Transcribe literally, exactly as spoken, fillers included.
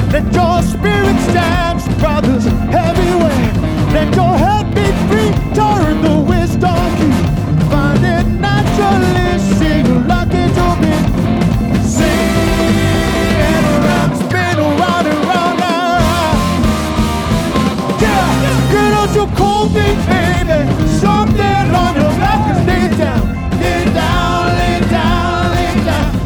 Let your spirit stand, brothers, everywhere. Let your head be free, turn the wisdom key. Find it naturally, see you're lucky to be. Sing and around, spin around and round and round. Yeah, get out your cold feet, baby. Something on your back and stay down.